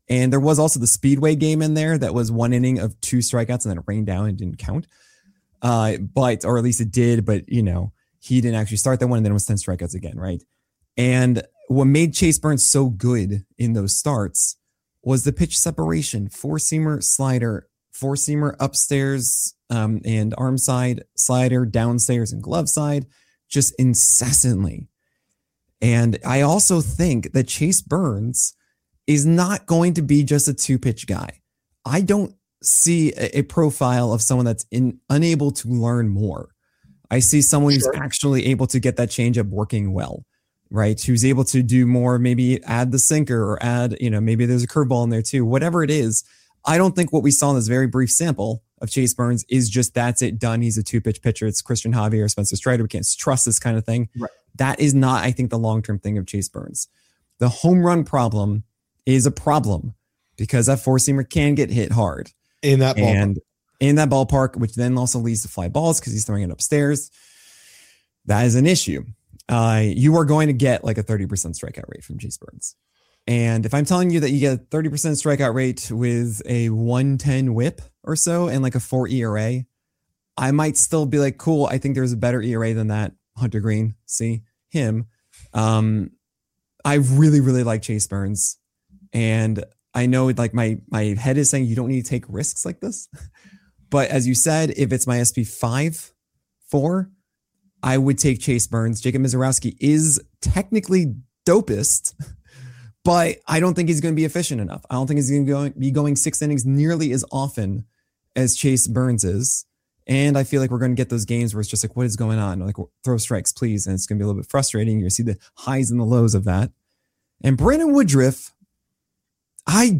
And there was also the Speedway game in there that was one inning of two strikeouts and then it rained down and didn't count. Uh, but, or at least it did, but you know, he didn't actually start that one and then it was ten strikeouts again, right? And what made Chase Burns so good in those starts was the pitch separation, four-seamer slider, four-seamer upstairs um, and arm side slider, downstairs and glove side, just incessantly. And I also think that Chase Burns is not going to be just a two-pitch guy. I don't see a, a profile of someone that's in, unable to learn more. I see someone sure. who's actually able to get that changeup working well, right? Who's able to do more, maybe add the sinker or add, you know, maybe there's a curveball in there too. Whatever it is, I don't think what we saw in this very brief sample of Chase Burns is just that's it, done. He's a two-pitch pitcher. It's Christian Javier, Spencer Strider. We can't trust this kind of thing. Right. That is not, I think, the long-term thing of Chase Burns. The home run problem is a problem because that four-seamer can get hit hard. In that ballpark. And in that ballpark, which then also leads to fly balls because he's throwing it upstairs. That is an issue. Uh, you are going to get like a thirty percent strikeout rate from Chase Burns. And if I'm telling you that you get a thirty percent strikeout rate with a one ten whip or so and like a four E R A, I might still be like, cool, I think there's a better E R A than that. Hunter Green, see him. Um, I really, really like Chase Burns. And I know like my, my head is saying you don't need to take risks like this. But as you said, if it's my S P five, four, I would take Chase Burns. Jacob Misiorowski is technically dopest, but I don't think he's going to be efficient enough. I don't think he's going to be going six innings nearly as often as Chase Burns is. And I feel like we're going to get those games where it's just like, what is going on? Like, throw strikes, please. And it's going to be a little bit frustrating. You're going to see the highs and the lows of that. And Brandon Woodruff, I,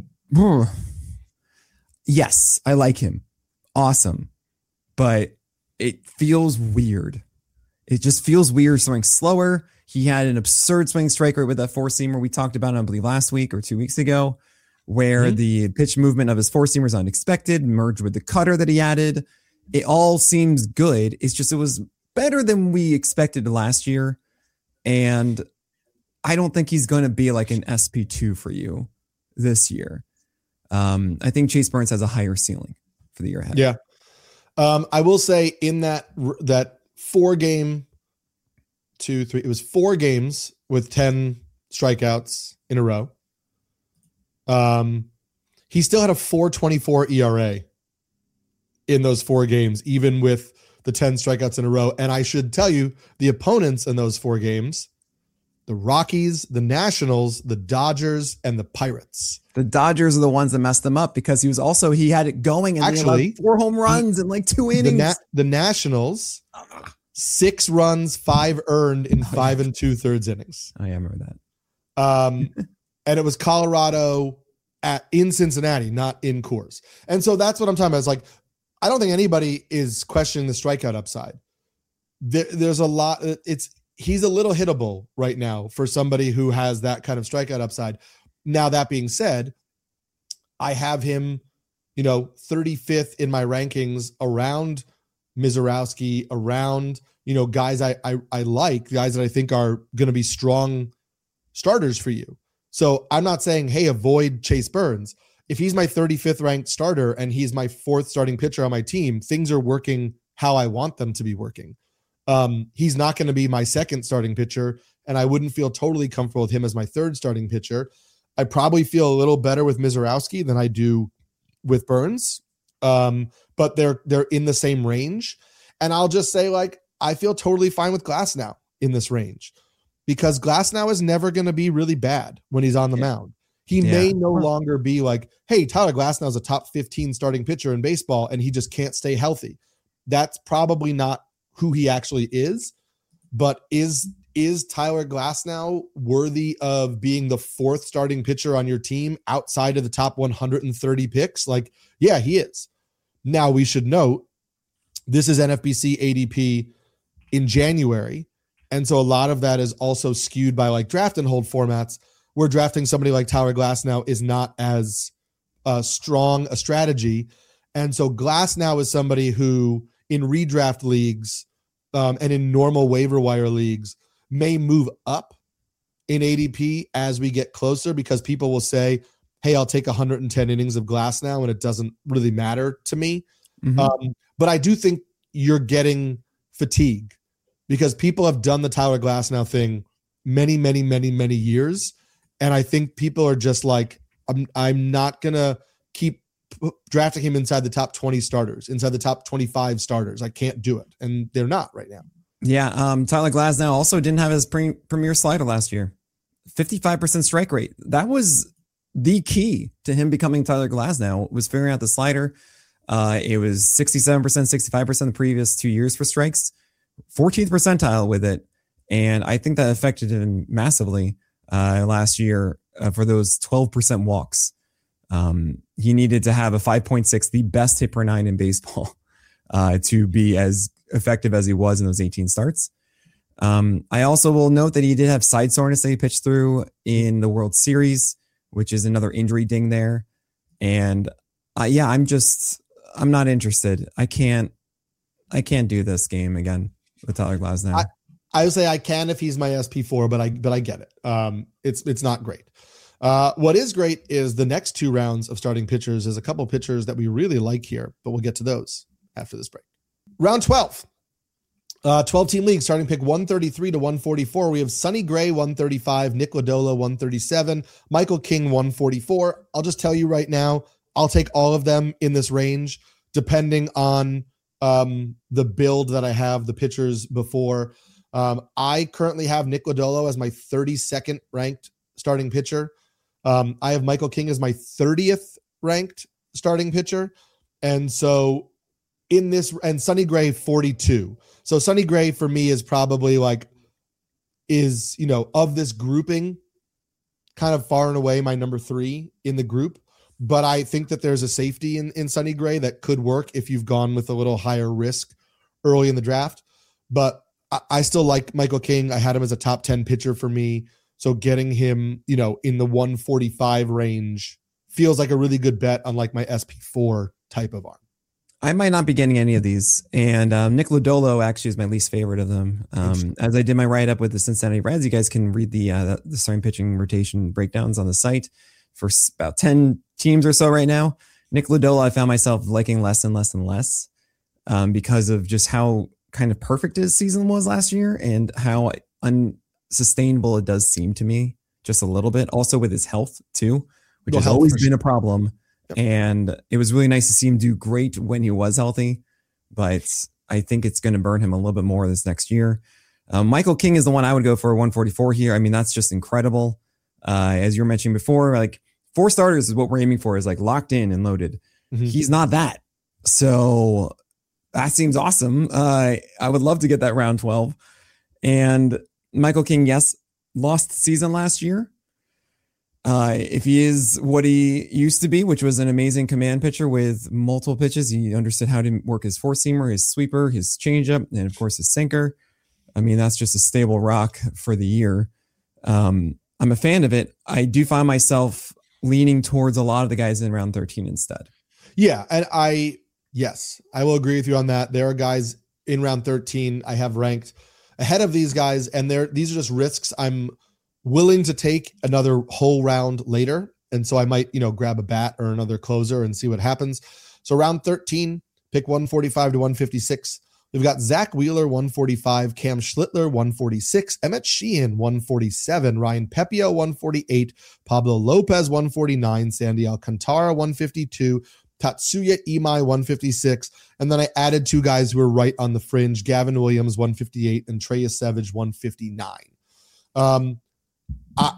yes, I like him. Awesome. But it feels weird. It just feels weird throwing slower. He had an absurd swing strike rate with that four-seamer we talked about, I believe, last week or two weeks ago, where mm-hmm. the pitch movement of his four-seamer is unexpected, merged with the cutter that he added. It all seems good. It's just it was better than we expected last year. And I don't think he's going to be like an S P two for you this year. Um, I think Chase Burns has a higher ceiling for the year ahead. Yeah. Um, I will say in that that four game, two, three, it was four games with ten strikeouts in a row. Um, he still had a four twenty-four E R A in those four games, even with the ten strikeouts in a row. And I should tell you, the opponents in those four games, the Rockies, the Nationals, the Dodgers, and the Pirates. The Dodgers are the ones that messed them up because he was also, he had it going and actually four home runs in like two innings. The, Na- the Nationals, six runs, five earned in five and two thirds innings. I remember that. Um, and it was Colorado at in Cincinnati, not in Coors. And so that's what I'm talking about. It's like, I don't think anybody is questioning the strikeout upside. There, there's a lot. It's, he's a little hittable right now for somebody who has that kind of strikeout upside. Now, that being said, I have him, you know, thirty-fifth in my rankings around Misiorowski, around, you know, guys I, I, I like, guys that I think are going to be strong starters for you. So I'm not saying, hey, avoid Chase Burns. If he's my thirty-fifth ranked starter and he's my fourth starting pitcher on my team, things are working how I want them to be working. Um, he's not going to be my second starting pitcher, and I wouldn't feel totally comfortable with him as my third starting pitcher. I probably feel a little better with Misiorowski than I do with Burns, um, but they're they're in the same range. And I'll just say, like, I feel totally fine with Glasnow in this range because Glasnow is never going to be really bad when he's on the yeah. mound. He yeah. may no longer be like, hey, Tyler Glasnow is a top fifteen starting pitcher in baseball, and he just can't stay healthy. That's probably not who he actually is, but is is Tyler Glasnow worthy of being the fourth starting pitcher on your team outside of the top one hundred thirty picks? Like, yeah, he is. Now, we should note, this is N F B C A D P in January, and so a lot of that is also skewed by like draft and hold formats, where drafting somebody like Tyler Glasnow is not as uh, strong a strategy. And so Glasnow is somebody who in redraft leagues um, and in normal waiver wire leagues may move up in A D P as we get closer, because people will say, hey, I'll take one hundred ten innings of Glasnow and it doesn't really matter to me. Mm-hmm. Um, but I do think you're getting fatigue because people have done the Tyler Glasnow thing many, many, many, many years. And I think people are just like, I'm, I'm not going to keep drafting him inside the top twenty starters, inside the top twenty-five starters. I can't do it. And they're not right now. Yeah. Um, Tyler Glasnow also didn't have his pre- premier slider last year. fifty-five percent strike rate. That was the key to him becoming Tyler Glasnow, was figuring out the slider. Uh, it was sixty-seven percent, sixty-five percent the previous two years for strikes, fourteenth percentile with it. And I think that affected him massively uh, last year uh, for those twelve percent walks. Um, he needed to have a five point six, the best hit per nine in baseball, uh, to be as effective as he was in those eighteen starts. Um, I also will note that he did have side soreness that he pitched through in the World Series, which is another injury ding there. And uh, yeah, I'm just, I'm not interested. I can't, I can't do this game again with Tyler Glasnow. I, I would say I can if he's my S P four, but I, but I get it. Um, it's, it's not great. Uh, what is great is the next two rounds of starting pitchers is a couple pitchers that we really like here, but we'll get to those after this break. Round twelve. Uh, twelve team league, starting pick one thirty-three to one forty-four. We have Sonny Gray, one thirty-five, Nick Lodolo, one thirty-seven, Michael King, one forty-four. I'll just tell you right now, I'll take all of them in this range, depending on um, the build that I have, the pitchers before. Um, I currently have Nick Lodolo as my thirty-second ranked starting pitcher. Um, I have Michael King as my thirtieth ranked starting pitcher. And so in this, and Sonny Gray, forty-two. So Sonny Gray for me is probably like, is, you know, of this grouping, kind of far and away my number three in the group. But I think that there's a safety in, in Sonny Gray that could work if you've gone with a little higher risk early in the draft. But I, I still like Michael King. I had him as a top ten pitcher for me. So getting him, you know, in the one forty-five range feels like a really good bet on like my S P four type of arm. I might not be getting any of these. And um, Nick Lodolo actually is my least favorite of them. Um, as I did my write-up with the Cincinnati Reds, you guys can read the, uh, the starting pitching rotation breakdowns on the site for about ten teams or so right now. Nick Lodolo, I found myself liking less and less and less um, because of just how kind of perfect his season was last year and how unsustainable it does seem to me just a little bit. Also with his health too, which Well, has always been a problem. Yep. And it was really nice to see him do great when he was healthy, but I think it's going to burn him a little bit more this next year. Um, Michael King is the one I would go for one forty-four here. I mean, that's just incredible. Uh, as you were mentioning before, like four starters is what we're aiming for, is like locked in and loaded. Mm-hmm. He's not that. So that seems awesome. Uh, I would love to get that round twelve. And Michael King, yes, lost season last year. Uh, if he is what he used to be, which was an amazing command pitcher with multiple pitches, he understood how to work his four-seamer, his sweeper, his changeup, and of course his sinker. I mean, that's just a stable rock for the year. Um, I'm a fan of it. I do find myself leaning towards a lot of the guys in round thirteen instead. Yeah, and I, yes, I will agree with you on that. There are guys in round thirteen I have ranked ahead of these guys, and they're these are just risks I'm willing to take another whole round later. And so I might, you know, grab a bat or another closer and see what happens. So round thirteen, pick one forty-five to one fifty-six. We've got Zach Wheeler, one forty-five, Cam Schlittler, one forty-six, Emmett Sheehan, one forty-seven, Ryan Pepiot, one forty-eight, Pablo Lopez, one forty-nine, Sandy Alcantara, one fifty-two, Tatsuya Imai, one fifty-six. And then I added two guys who were right on the fringe, Gavin Williams, one fifty-eight, and Trey Savage, one fifty-nine. Um, I,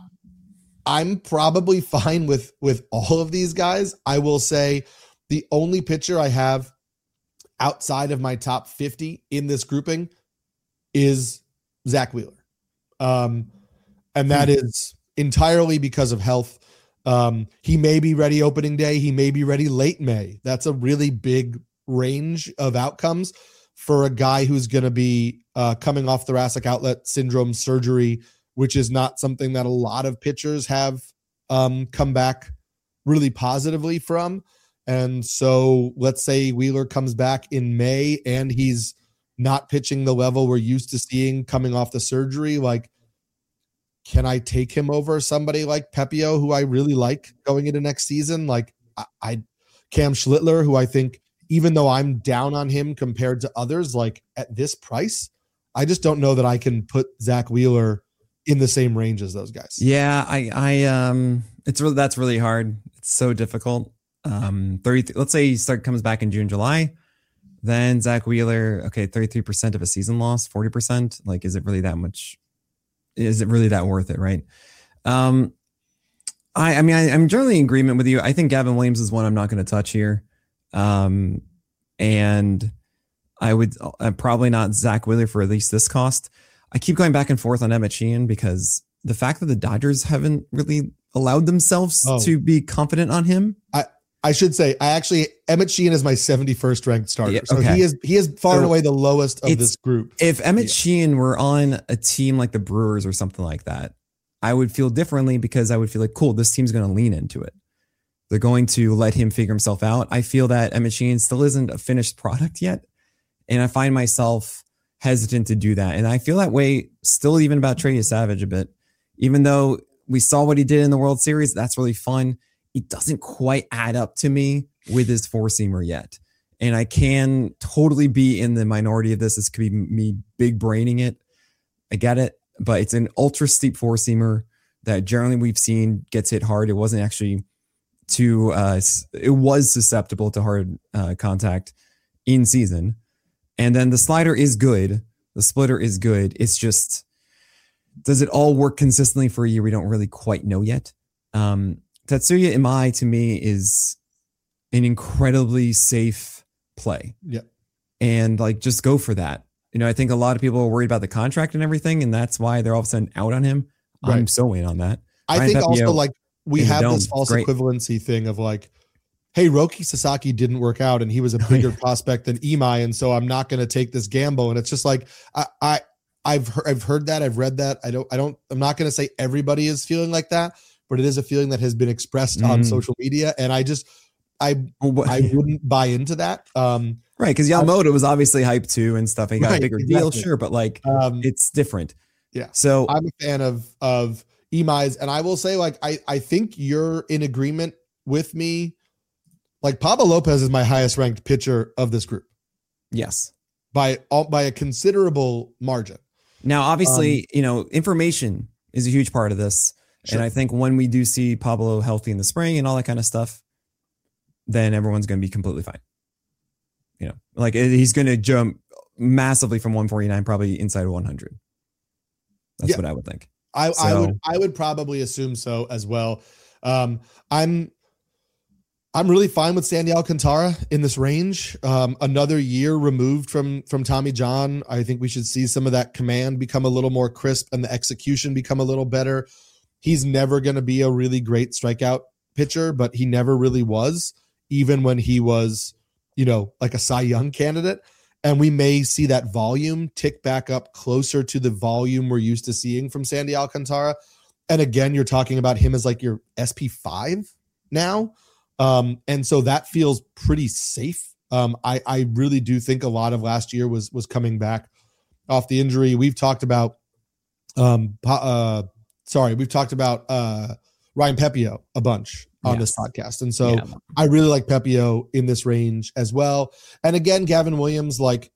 I'm probably fine with, with all of these guys. I will say the only pitcher I have outside of my top fifty in this grouping is Zach Wheeler. Um, and that is entirely because of health. Um, he may be ready opening day. He may be ready late May. That's a really big range of outcomes for a guy who's going to be uh, coming off thoracic outlet syndrome surgery, which is not something that a lot of pitchers have um, come back really positively from. And so let's say Wheeler comes back in May and he's not pitching the level we're used to seeing coming off the surgery. Like, can I take him over somebody like Pepio, who I really like going into next season? Like I, I Cam Schlittler, who I think, even though I'm down on him compared to others, like at this price, I just don't know that I can put Zach Wheeler in the same range as those guys. Yeah, I, I, um, it's really, that's really hard. It's so difficult. Um, thirty, let's say he start comes back in June, July, then Zach Wheeler, okay, thirty-three percent of a season loss, forty percent. Like, is it really that much? Is it really that worth it? Right. Um, I, I mean, I, I'm generally in agreement with you. I think Gavin Williams is one I'm not going to touch here. Um, and I would uh, probably not Zach Wheeler for at least this cost. I keep going back and forth on Emmett Sheehan because the fact that the Dodgers haven't really allowed themselves oh. to be confident on him. I, I should say, I actually, Emmett Sheehan is my seventy-first ranked starter. Yeah, okay. So he is, he is far so and away the lowest of this group. If Emmett yeah. Sheehan were on a team like the Brewers or something like that, I would feel differently because I would feel like, cool, this team's going to lean into it. They're going to let him figure himself out. I feel that Emmett Sheehan still isn't a finished product yet. And I find myself hesitant to do that. And I feel that way still even about Trey Savage a bit. Even though we saw what he did in the World Series, that's really fun. It doesn't quite add up to me with his four-seamer yet. And I can totally be in the minority of this. This could be me big braining it. I get it. But it's an ultra steep four-seamer that generally we've seen gets hit hard. It wasn't actually too, uh, it was susceptible to hard uh, contact in season. And then the slider is good. The splitter is good. It's just, does it all work consistently for a year? We don't really quite know yet. Um, Tatsuya Imai to me is an incredibly safe play. Yeah. And like, just go for that. You know, I think a lot of people are worried about the contract and everything, and that's why they're all of a sudden out on him. Right. I'm so in on that. I Ryan think Pepio, also like we have this false Great. equivalency thing of like, hey, Roki Sasaki didn't work out and he was a bigger prospect than Imai. And so I'm not going to take this gamble. And it's just like, I, I I've heard, I've heard that. I've read that. I don't, I don't, I'm not going to say everybody is feeling like that, but it is a feeling that has been expressed mm. on social media. And I just, I, I wouldn't buy into that. Um, right. Cause Yamamoto was obviously hyped too and stuff. He got right, a bigger exactly. deal. Sure. But like, um, it's different. Yeah. So I'm a fan of, of Imai's. And I will say, like, I, I think you're in agreement with me. Like Pablo Lopez is my highest ranked pitcher of this group. Yes. By all, by a considerable margin. Now, obviously, um, you know, information is a huge part of this. Sure. And I think when we do see Pablo healthy in the spring and all that kind of stuff, then everyone's going to be completely fine. You know, like he's going to jump massively from one forty-nine, probably inside of one hundred. That's yeah. what I would think. I, so, I would, I would probably assume so as well. Um, I'm, I'm really fine with Sandy Alcantara in this range. Um, another year removed from from Tommy John. I think we should see some of that command become a little more crisp and the execution become a little better. He's never going to be a really great strikeout pitcher, but he never really was, even when he was, you know, like a Cy Young candidate. And we may see that volume tick back up closer to the volume we're used to seeing from Sandy Alcantara. And again, you're talking about him as like your S P five now. Um, and so that feels pretty safe. Um, I, I really do think a lot of last year was was coming back off the injury. We've talked about, um, uh, sorry, we've talked about uh, Ryan Pepio a bunch on yes. this podcast. And so yeah. I really like Pepio in this range as well. And again, Gavin Williams, like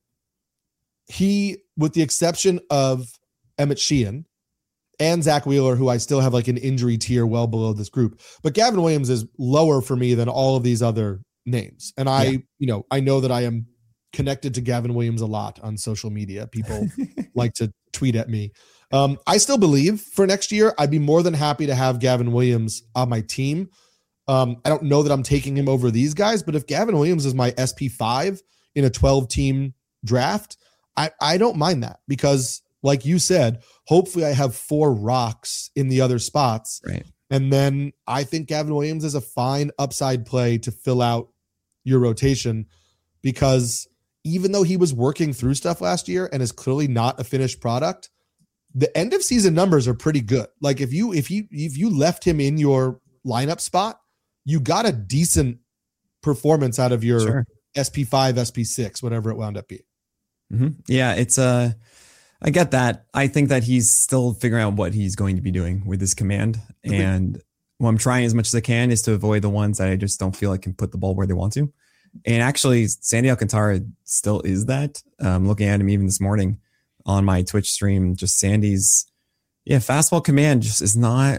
he, with the exception of Emmett Sheehan, and Zach Wheeler, who I still have like an injury tier well below this group. But Gavin Williams is lower for me than all of these other names. And I, yeah. you know, I know that I am connected to Gavin Williams a lot on social media. People like to tweet at me. Um, I still believe for next year, I'd be more than happy to have Gavin Williams on my team. Um, I don't know that I'm taking him over these guys, but if Gavin Williams is my S P five in a twelve team draft, I, I don't mind that because like you said, hopefully I have four rocks in the other spots. Right. And then I think Gavin Williams is a fine upside play to fill out your rotation because even though he was working through stuff last year and is clearly not a finished product, the end of season numbers are pretty good. Like if you, if you, if you left him in your lineup spot, you got a decent performance out of your sure. S P five, S P six, whatever it wound up being. Mm-hmm. Yeah. It's a, uh... I get that. I think that he's still figuring out what he's going to be doing with his command. And what I'm trying as much as I can is to avoid the ones that I just don't feel like can put the ball where they want to. And actually, Sandy Alcantara still is that. Um, looking at him even this morning on my Twitch stream, just Sandy's, yeah, fastball command just is not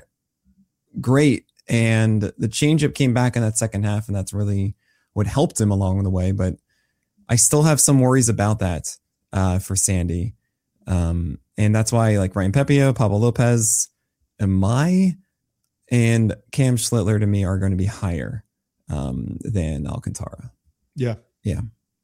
great. And the changeup came back in that second half, and that's really what helped him along the way. But I still have some worries about that uh, for Sandy. Um, and that's why like Ryan Pepio, Pablo Lopez, Amai, and Cam Schlittler to me are going to be higher um, than Alcantara. Yeah. Yeah.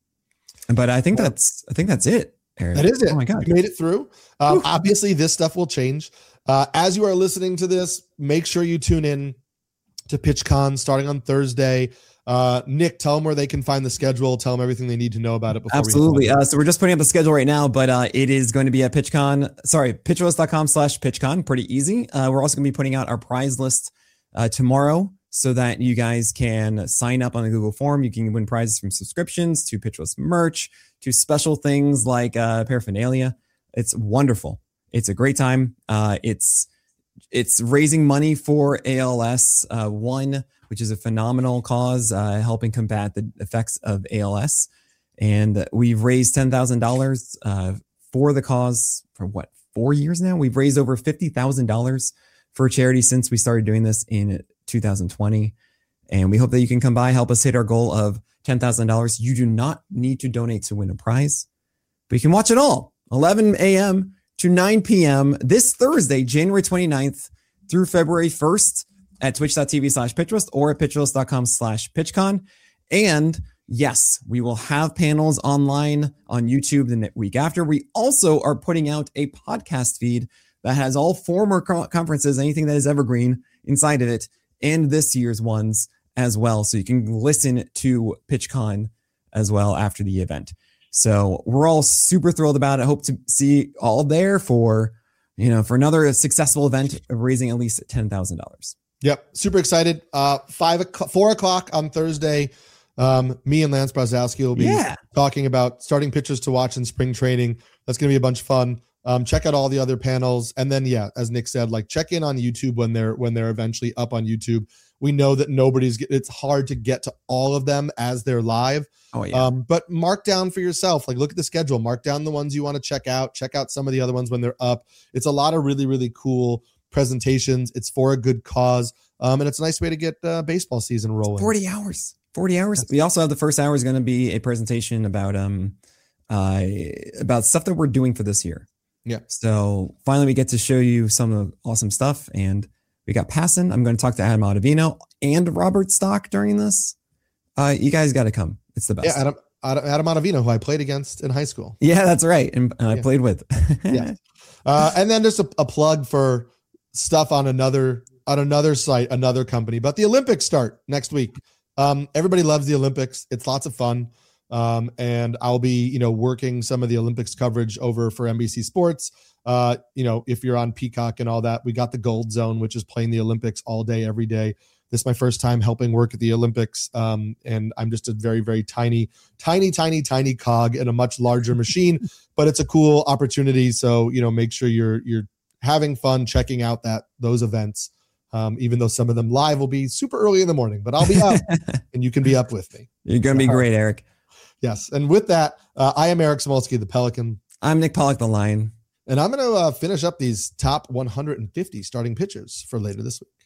But I think that's, I think that's it, Eric. That is it. Oh my God. You made it through. Um, obviously this stuff will change. Uh, as you are listening to this, make sure you tune in to PitchCon starting on Thursday. Uh, Nick, tell them where they can find the schedule. Tell them everything they need to know about it. Before Absolutely. We uh, so we're just putting up the schedule right now, but uh, it is going to be at PitchCon. Sorry, pitcherlist.com slash PitchCon. Pretty easy. Uh, we're also going to be putting out our prize list uh, tomorrow so that you guys can sign up on the Google form. You can win prizes from subscriptions to PitchList merch to special things like uh, paraphernalia. It's wonderful. It's a great time. Uh, it's it's raising money for A L S uh, one, which is a phenomenal cause, uh, helping combat the effects of A L S. And we've raised ten thousand dollars uh, for the cause for what, four years now? We've raised over fifty thousand dollars for charity since we started doing this in two thousand twenty. And we hope that you can come by, help us hit our goal of ten thousand dollars. You do not need to donate to win a prize, but you can watch it all, eleven a.m. to nine p.m. this Thursday, January twenty-ninth through February first at twitch.tv slash pitchlist or at pitchlist.com slash pitchcon. And yes, we will have panels online on YouTube the week after. We also are putting out a podcast feed that has all former conferences, anything that is evergreen inside of it, and this year's ones as well. So you can listen to PitchCon as well after the event. So we're all super thrilled about it. I hope to see all there for, you know, for another successful event of raising at least ten thousand dollars. Yep. Super excited. Uh, five, four o'clock on Thursday. Um, me and Lance Brazowski will be yeah. talking about starting pitchers to watch in spring training. That's going to be a bunch of fun. Um, check out all the other panels. And then, yeah, as Nick said, like check in on YouTube when they're, when they're eventually up on YouTube. We know that nobody's, it's hard to get to all of them as they're live. Oh yeah. Um, but mark down for yourself, like look at the schedule, mark down the ones you want to check out, check out some of the other ones when they're up. It's a lot of really, really cool presentations. It's for a good cause. Um, and it's a nice way to get uh, baseball season rolling. forty hours, forty hours. We also have the first hour is going to be a presentation about, um, uh, about stuff that we're doing for this year. Yeah. So finally we get to show you some of the awesome stuff, and we got Passan. I'm going to talk to Adam Ottavino and Robert Stock during this. Uh, you guys got to come. It's the best. Yeah, Adam, Adam, Adam Ottavino, who I played against in high school. Yeah, that's right. And, and I yeah. played with. yeah. Uh, and then just a, a plug for stuff on another on another site, another company. But the Olympics start next week. Um, everybody loves the Olympics. It's lots of fun. Um, and I'll be, you know, working some of the Olympics coverage over for N B C Sports. Uh, you know, if you're on Peacock and all that, we got the Gold Zone, which is playing the Olympics all day, every day. This is my first time helping work at the Olympics. Um, and I'm just a very, very tiny, tiny, tiny, tiny cog in a much larger machine, but it's a cool opportunity. So, you know, make sure you're, you're having fun checking out that, those events. Um, even though some of them live will be super early in the morning, but I'll be up and you can be up with me. You're going to be great, Eric. Yes. And with that, uh, I am Eric Smolsky, the Pelican. I'm Nick Pollock, the Lion. And I'm going to uh, finish up these top one hundred fifty starting pitchers for later this week.